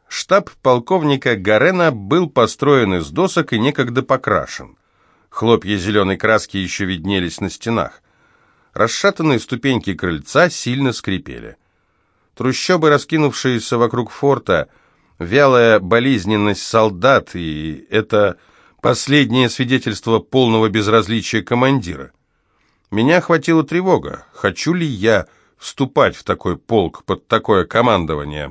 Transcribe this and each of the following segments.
Штаб полковника Гарена был построен из досок и некогда покрашен. Хлопья зеленой краски еще виднелись на стенах. Расшатанные ступеньки крыльца сильно скрипели. Трущобы, раскинувшиеся вокруг форта, вялая болезненность солдат, и это последнее свидетельство полного безразличия командира. Меня охватила тревога. Хочу ли я вступать в такой полк под такое командование?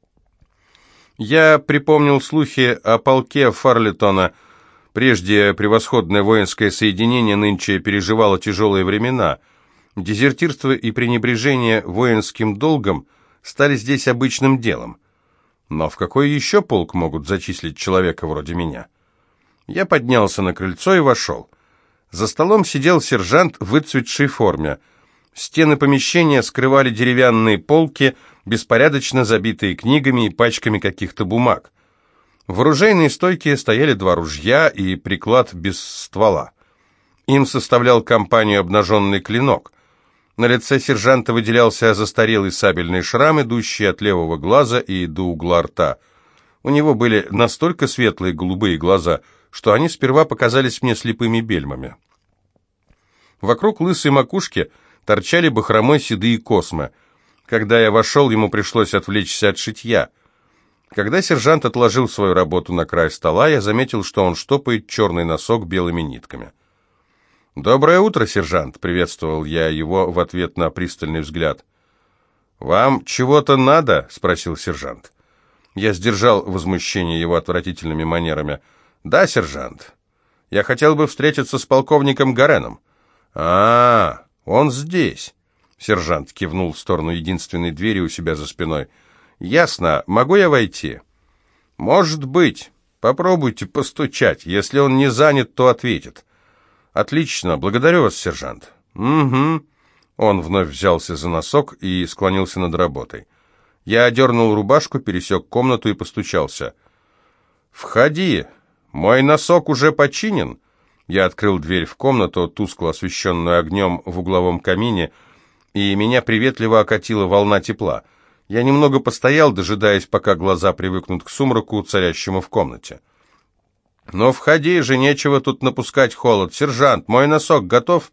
Я припомнил слухи о полке Фарлетона. Прежде превосходное воинское соединение нынче переживало тяжелые времена. Дезертирство и пренебрежение воинским долгом стали здесь обычным делом. Но в какой еще полк могут зачислить человека вроде меня? Я поднялся на крыльцо и вошел. За столом сидел сержант в выцветшей форме. Стены помещения скрывали деревянные полки, беспорядочно забитые книгами и пачками каких-то бумаг. В оружейной стойке стояли 2 ружья и приклад без ствола. Им составлял компанию обнаженный клинок. На лице сержанта выделялся застарелый сабельный шрам, идущий от левого глаза и до угла рта. У него были настолько светлые голубые глаза, что они сперва показались мне слепыми бельмами. Вокруг лысой макушки торчали бахромой седые космы. Когда я вошел, ему пришлось отвлечься от шитья. Когда сержант отложил свою работу на край стола, я заметил, что он штопает черный носок белыми нитками. «Доброе утро, сержант!» — приветствовал я его в ответ на пристальный взгляд. «Вам чего-то надо?» — спросил сержант. Я сдержал возмущение его отвратительными манерами. «Да, сержант. Я хотел бы встретиться с полковником Гареном». Он здесь!» Сержант кивнул в сторону единственной двери у себя за спиной. «Ясно. Могу я войти?» «Может быть. Попробуйте постучать. Если он не занят, то ответит». «Отлично. Благодарю вас, сержант». «Угу». Он вновь взялся за носок и склонился над работой. Я одернул рубашку, пересек комнату и постучался. «Входи. Мой носок уже починен». Я открыл дверь в комнату, тускло освещенную огнем в угловом камине, и меня приветливо окатила волна тепла. Я немного постоял, дожидаясь, пока глаза привыкнут к сумраку, царящему в комнате. «Ну, входи же, нечего тут напускать холод. Сержант, мой носок готов?»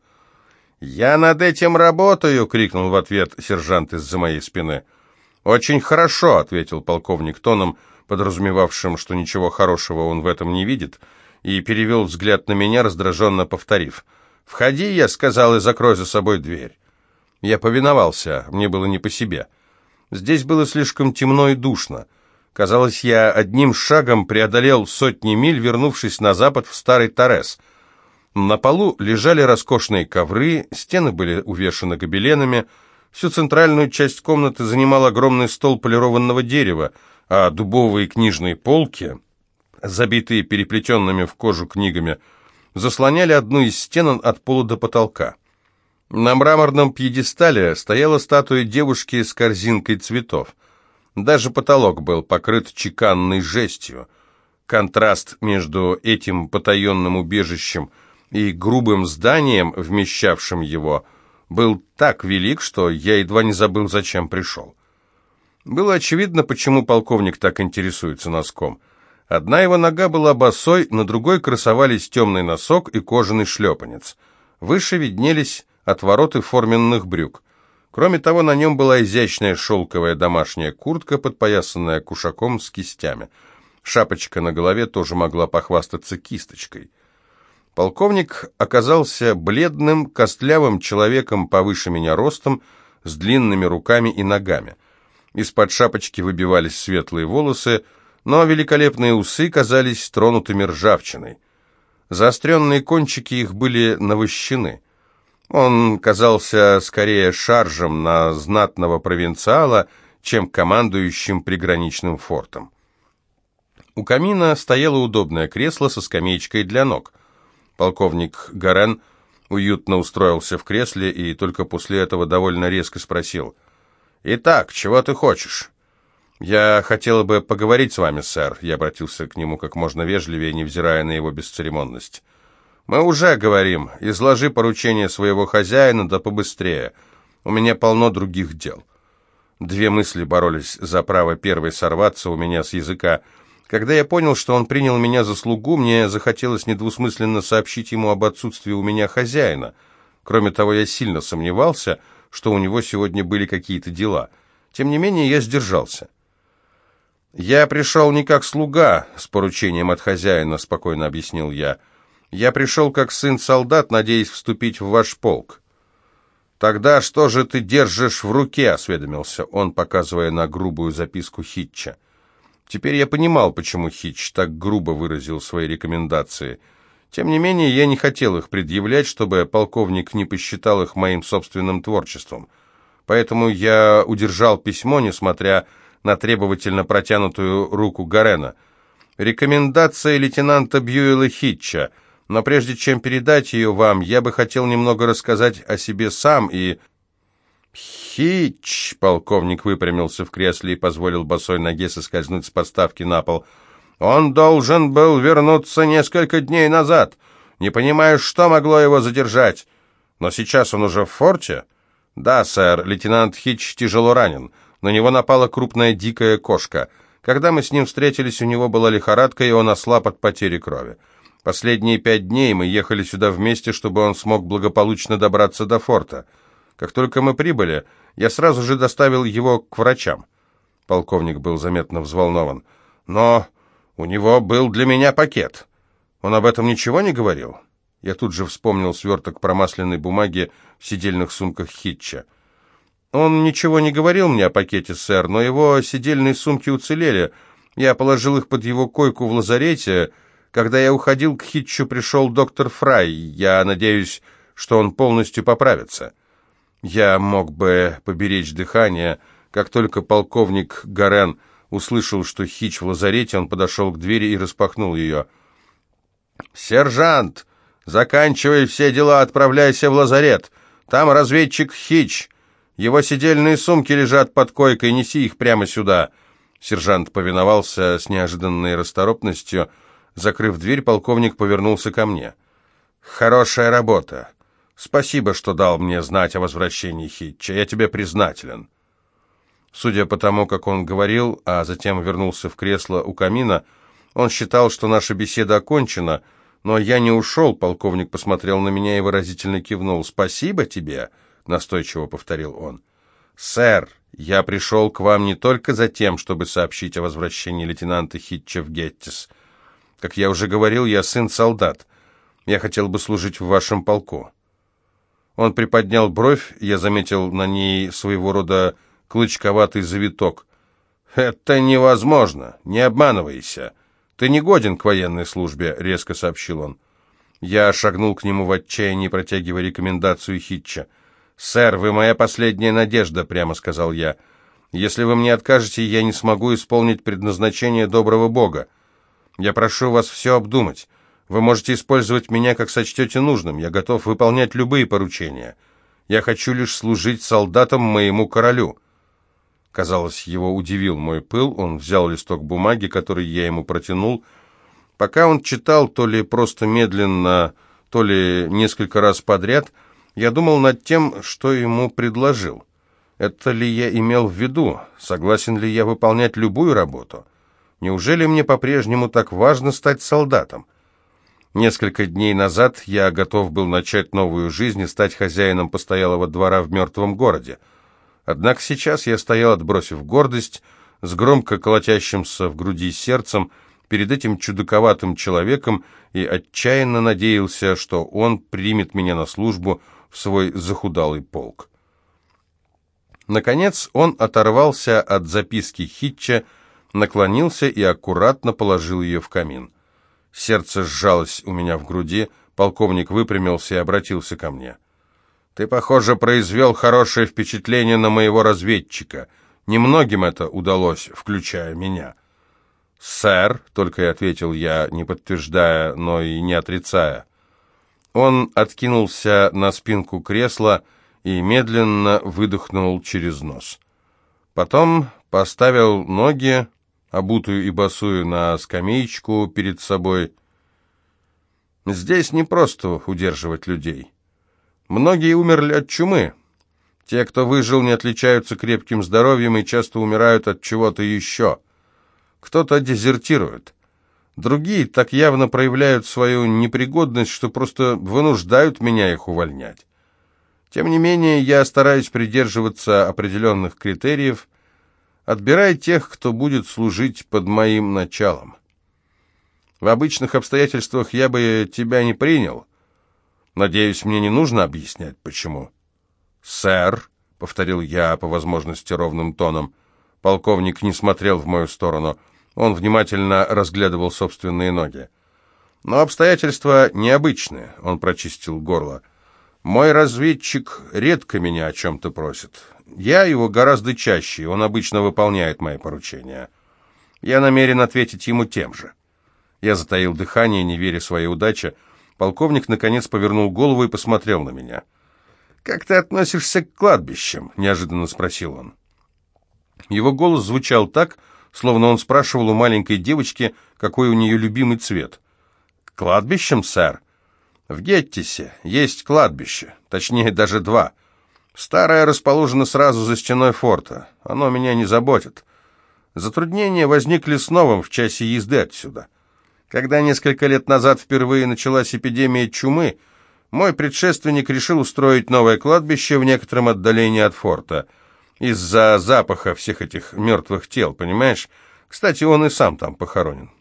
«Я над этим работаю!» — крикнул в ответ сержант из-за моей спины. «Очень хорошо!» — ответил полковник тоном, подразумевавшим, что ничего хорошего он в этом не видит, и перевел взгляд на меня, раздраженно повторив. «Входи, я сказал, и закрой за собой дверь». Я повиновался, мне было не по себе. Здесь было слишком темно и душно. Казалось, я одним шагом преодолел сотни миль, вернувшись на запад в старый Торрес. На полу лежали роскошные ковры, стены были увешаны гобеленами, всю центральную часть комнаты занимал огромный стол полированного дерева, а дубовые книжные полки, забитые переплетенными в кожу книгами, заслоняли одну из стен от пола до потолка. На мраморном пьедестале стояла статуя девушки с корзинкой цветов. Даже потолок был покрыт чеканной жестью. Контраст между этим потаенным убежищем и грубым зданием, вмещавшим его, был так велик, что я едва не забыл, зачем пришел. Было очевидно, почему полковник так интересуется носком. Одна его нога была босой, на другой красовались темный носок и кожаный шлепанец. Выше виднелись отвороты форменных брюк. Кроме того, на нем была изящная шелковая домашняя куртка, подпоясанная кушаком с кистями. Шапочка на голове тоже могла похвастаться кисточкой. Полковник оказался бледным, костлявым человеком повыше меня ростом, с длинными руками и ногами. Из-под шапочки выбивались светлые волосы, но великолепные усы казались тронутыми ржавчиной. Заостренные кончики их были навощены. Он казался скорее шаржем на знатного провинциала, чем командующим приграничным фортом. У камина стояло удобное кресло со скамеечкой для ног. Полковник Гарен уютно устроился в кресле и только после этого довольно резко спросил: «Итак, чего ты хочешь?» «Я хотел бы поговорить с вами, сэр», — я обратился к нему как можно вежливее, невзирая на его бесцеремонность. «Мы уже говорим. Изложи поручение своего хозяина, да побыстрее. У меня полно других дел». Две мысли боролись за право первой сорваться у меня с языка. Когда я понял, что он принял меня за слугу, мне захотелось недвусмысленно сообщить ему об отсутствии у меня хозяина. Кроме того, я сильно сомневался, что у него сегодня были какие-то дела. Тем не менее, я сдержался. «Я пришел не как слуга, с поручением от хозяина», — спокойно объяснил я. «Я пришел как сын-солдат, надеясь вступить в ваш полк». «Тогда что же ты держишь в руке?» — осведомился он, показывая на грубую записку Хитча. Теперь я понимал, почему Хитч так грубо выразил свои рекомендации. Тем не менее, я не хотел их предъявлять, чтобы полковник не посчитал их моим собственным творчеством. Поэтому я удержал письмо, несмотря на требовательно протянутую руку Гарена. «Рекомендация лейтенанта Бьюэлла Хитча. Но прежде чем передать ее вам, я бы хотел немного рассказать о себе сам и...» «Хитч!» — полковник выпрямился в кресле и позволил босой ноге соскользнуть с подставки на пол. «Он должен был вернуться несколько дней назад. Не понимаю, что могло его задержать. Но сейчас он уже в форте?» «Да, сэр, лейтенант Хитч тяжело ранен. На него напала крупная дикая кошка. Когда мы с ним встретились, у него была лихорадка, и он ослаб от потери крови. Последние 5 дней мы ехали сюда вместе, чтобы он смог благополучно добраться до форта. Как только мы прибыли, я сразу же доставил его к врачам». Полковник был заметно взволнован. «Но у него был для меня пакет. Он об этом ничего не говорил?» Я тут же вспомнил сверток промасленной бумаги в сидельных сумках Хитча. «Он ничего не говорил мне о пакете, сэр, но его сидельные сумки уцелели. Я положил их под его койку в лазарете. Когда я уходил, к Хитчу пришел доктор Фрай. Я надеюсь, что он полностью поправится». Я мог бы поберечь дыхание. Как только полковник Гарен услышал, что Хитч в лазарете, он подошел к двери и распахнул ее. «Сержант, заканчивай все дела, отправляйся в лазарет. Там разведчик Хитч. Его сидельные сумки лежат под койкой, неси их прямо сюда». Сержант повиновался с неожиданной расторопностью. Закрыв дверь, полковник повернулся ко мне. «Хорошая работа. Спасибо, что дал мне знать о возвращении Хитча. Я тебе признателен». Судя по тому, как он говорил, а затем вернулся в кресло у камина, он считал, что наша беседа окончена, но я не ушел. Полковник посмотрел на меня и выразительно кивнул. «Спасибо тебе», — настойчиво повторил он. «Сэр, я пришел к вам не только за тем, чтобы сообщить о возвращении лейтенанта Хитча в Геттис. Как я уже говорил, я сын-солдат. Я хотел бы служить в вашем полку». Он приподнял бровь, я заметил на ней своего рода клычковатый завиток. «Это невозможно, не обманывайся. Ты не годен к военной службе», — резко сообщил он. Я шагнул к нему в отчаянии, протягивая рекомендацию Хитча. «Сэр, вы моя последняя надежда», — прямо сказал я. «Если вы мне откажете, я не смогу исполнить предназначение доброго Бога. Я прошу вас все обдумать. Вы можете использовать меня, как сочтете нужным. Я готов выполнять любые поручения. Я хочу лишь служить солдатам моему королю». Казалось, его удивил мой пыл. Он взял листок бумаги, который я ему протянул. Пока он читал, то ли просто медленно, то ли несколько раз подряд, я думал над тем, что ему предложил. Это ли я имел в виду? Согласен ли я выполнять любую работу? Неужели мне по-прежнему так важно стать солдатом? Несколько дней назад я готов был начать новую жизнь и стать хозяином постоялого двора в мертвом городе. Однако сейчас я стоял, отбросив гордость, с громко колотящимся в груди сердцем перед этим чудаковатым человеком и отчаянно надеялся, что он примет меня на службу в свой захудалый полк. Наконец он оторвался от записки Хитча, наклонился и аккуратно положил ее в камин. Сердце сжалось у меня в груди, полковник выпрямился и обратился ко мне. «Ты, похоже, произвел хорошее впечатление на моего разведчика. Немногим это удалось, включая меня». «Сэр», — только и ответил я, не подтверждая, но и не отрицая. Он откинулся на спинку кресла и медленно выдохнул через нос. Потом поставил ноги, обутую и босую, на скамеечку перед собой. «Здесь не просто удерживать людей. Многие умерли от чумы. Те, кто выжил, не отличаются крепким здоровьем и часто умирают от чего-то еще. Кто-то дезертирует. Другие так явно проявляют свою непригодность, что просто вынуждают меня их увольнять. Тем не менее, я стараюсь придерживаться определенных критериев, отбирая тех, кто будет служить под моим началом. В обычных обстоятельствах я бы тебя не принял. Надеюсь, мне не нужно объяснять, почему. «Сэр», — повторил я по возможности ровным тоном. Полковник не смотрел в мою сторону. Он внимательно разглядывал собственные ноги. «Но обстоятельства необычные», — он прочистил горло. «Мой разведчик редко меня о чем-то просит. Я его гораздо чаще, и он обычно выполняет мои поручения. Я намерен ответить ему тем же». Я затаил дыхание, не веря своей удаче. Полковник, наконец, повернул голову и посмотрел на меня. «Как ты относишься к кладбищам?» — неожиданно спросил он. Его голос звучал так, словно он спрашивал у маленькой девочки, какой у нее любимый цвет. «К кладбищам, сэр? В Геттисе есть кладбище, точнее, даже два. Старое расположено сразу за стеной форта. Оно меня не заботит. Затруднения возникли с новым в часе езды отсюда. Когда несколько лет назад впервые началась эпидемия чумы, мой предшественник решил устроить новое кладбище в некотором отдалении от форта. Из-за запаха всех этих мертвых тел, понимаешь? Кстати, он и сам там похоронен.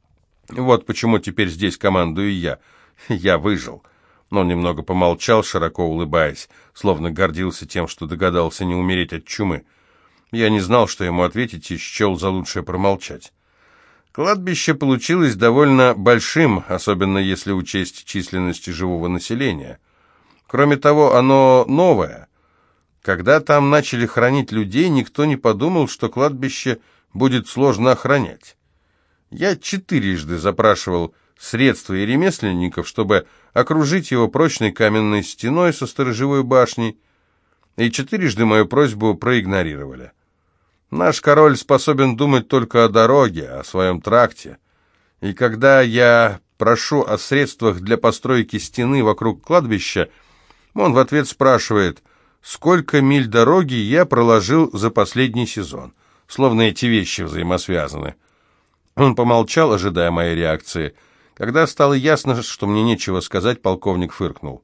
Вот почему теперь здесь командую я. Я выжил». Но он немного помолчал, широко улыбаясь, словно гордился тем, что догадался не умереть от чумы. Я не знал, что ему ответить, и счел за лучшее промолчать. Кладбище получилось довольно большим, особенно если учесть численность живого населения. Кроме того, оно новое. Когда там начали хоронить людей, никто не подумал, что кладбище будет сложно охранять. Я 4 запрашивал средства и ремесленников, чтобы окружить его прочной каменной стеной со сторожевой башней, и 4 мою просьбу проигнорировали. Наш король способен думать только о дороге, о своем тракте. И когда я прошу о средствах для постройки стены вокруг кладбища, он в ответ спрашивает, сколько миль дороги я проложил за последний сезон. Словно эти вещи взаимосвязаны. Он помолчал, ожидая моей реакции. Когда стало ясно, что мне нечего сказать, полковник фыркнул.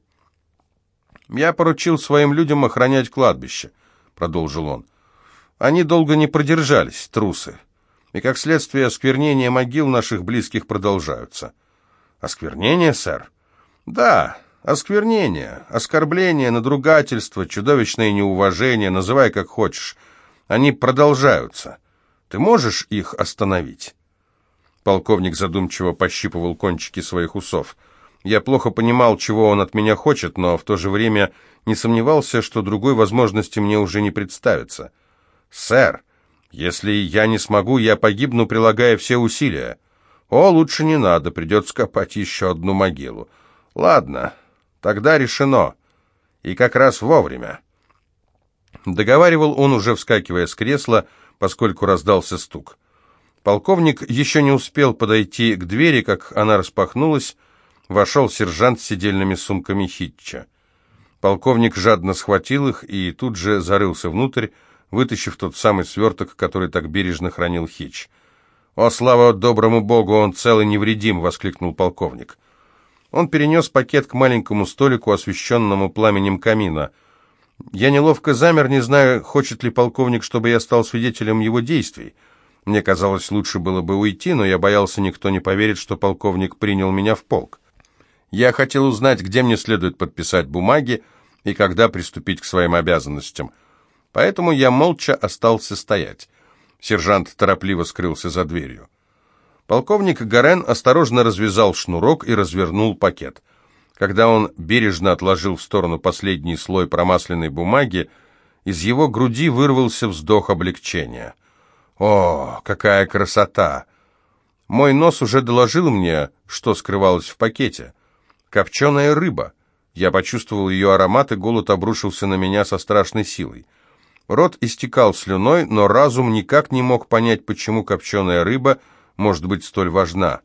«Я поручил своим людям охранять кладбище», — продолжил он. «Они долго не продержались, трусы. И, как следствие, осквернения могил наших близких продолжаются». «Осквернение, сэр?» «Да, осквернение, оскорбление, надругательство, чудовищное неуважение, называй как хочешь. Они продолжаются. Ты можешь их остановить?» Полковник задумчиво пощипывал кончики своих усов. Я плохо понимал, чего он от меня хочет, но в то же время не сомневался, что другой возможности мне уже не представится. «Сэр, если я не смогу, я погибну, прилагая все усилия». «О, лучше не надо, придется копать еще одну могилу». «Ладно, тогда решено. И как раз вовремя». Договаривал он, уже вскакивая с кресла, поскольку раздался стук. Полковник еще не успел подойти к двери, как она распахнулась. Вошел сержант с сидельными сумками Хитча. Полковник жадно схватил их и тут же зарылся внутрь, вытащив тот самый сверток, который так бережно хранил Хитч. «О, слава доброму Богу, он цел и невредим!» — воскликнул полковник. Он перенес пакет к маленькому столику, освещенному пламенем камина. Я неловко замер, не зная, хочет ли полковник, чтобы я стал свидетелем его действий. Мне казалось, лучше было бы уйти, но я боялся, никто не поверит, что полковник принял меня в полк. Я хотел узнать, где мне следует подписать бумаги и когда приступить к своим обязанностям. Поэтому я молча остался стоять. Сержант торопливо скрылся за дверью. Полковник Гарен осторожно развязал шнурок и развернул пакет. Когда он бережно отложил в сторону последний слой промасленной бумаги, из его груди вырвался вздох облегчения. «О, какая красота!» Мой нос уже доложил мне, что скрывалось в пакете. Копченая рыба. Я почувствовал ее аромат, и голод обрушился на меня со страшной силой. Рот истекал слюной, но разум никак не мог понять, почему копченая рыба может быть столь важна.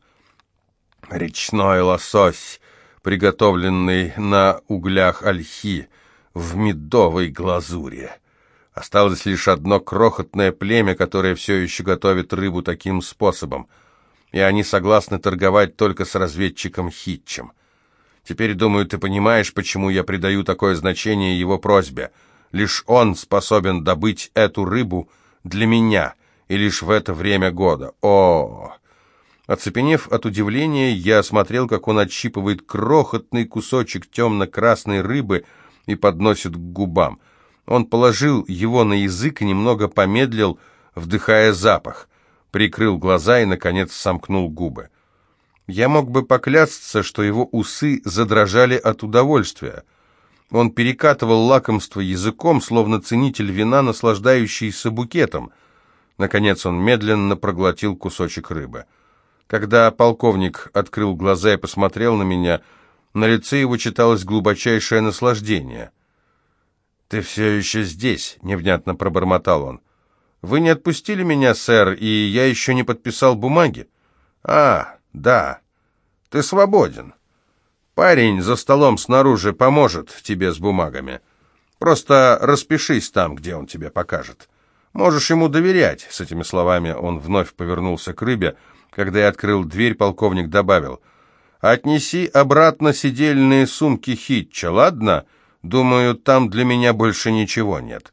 «Речной лосось, приготовленный на углях ольхи, в медовой глазури. Осталось лишь одно крохотное племя, которое все еще готовит рыбу таким способом, и они согласны торговать только с разведчиком Хитчем. Теперь, думаю, ты понимаешь, почему я придаю такое значение его просьбе. Лишь он способен добыть эту рыбу для меня, и лишь в это время года. О! Оцепенев от удивления, я смотрел, как он отщипывает крохотный кусочек темно-красной рыбы и подносит к губам. Он положил его на язык и немного помедлил, вдыхая запах, прикрыл глаза и, наконец, сомкнул губы. Я мог бы поклясться, что его усы задрожали от удовольствия. Он перекатывал лакомство языком, словно ценитель вина, наслаждающийся букетом. Наконец он медленно проглотил кусочек рыбы. Когда полковник открыл глаза и посмотрел на меня, на лице его читалось глубочайшее наслаждение. «Ты все еще здесь», — невнятно пробормотал он. «Вы не отпустили меня, сэр, и я еще не подписал бумаги?» «А, да, ты свободен. Парень за столом снаружи поможет тебе с бумагами. Просто распишись там, где он тебе покажет. Можешь ему доверять». С этими словами он вновь повернулся к рыбе. Когда я открыл дверь, полковник добавил: «Отнеси обратно сидельные сумки Хитча, ладно? Думаю, там для меня больше ничего нет».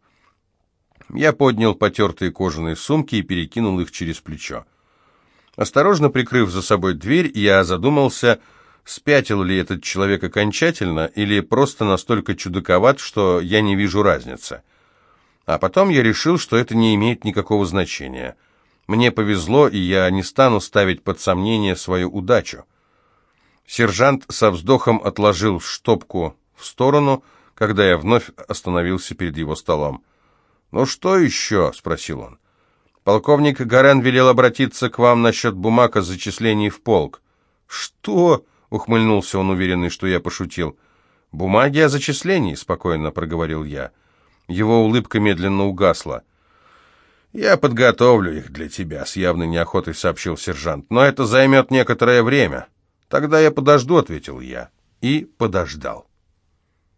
Я поднял потертые кожаные сумки и перекинул их через плечо. Осторожно прикрыв за собой дверь, я задумался, спятил ли этот человек окончательно или просто настолько чудаковат, что я не вижу разницы. А потом я решил, что это не имеет никакого значения. Мне повезло, и я не стану ставить под сомнение свою удачу. Сержант со вздохом отложил штопку в сторону, когда я вновь остановился перед его столом. «Ну что еще?» — спросил он. «Полковник Гарен велел обратиться к вам насчет бумаг о зачислении в полк». «Что?» — ухмыльнулся он, уверенный, что я пошутил. «Бумаги о зачислении», — спокойно проговорил я. Его улыбка медленно угасла. «Я подготовлю их для тебя», — с явной неохотой сообщил сержант. «Но это займет некоторое время». «Тогда я подожду», — ответил я. И подождал.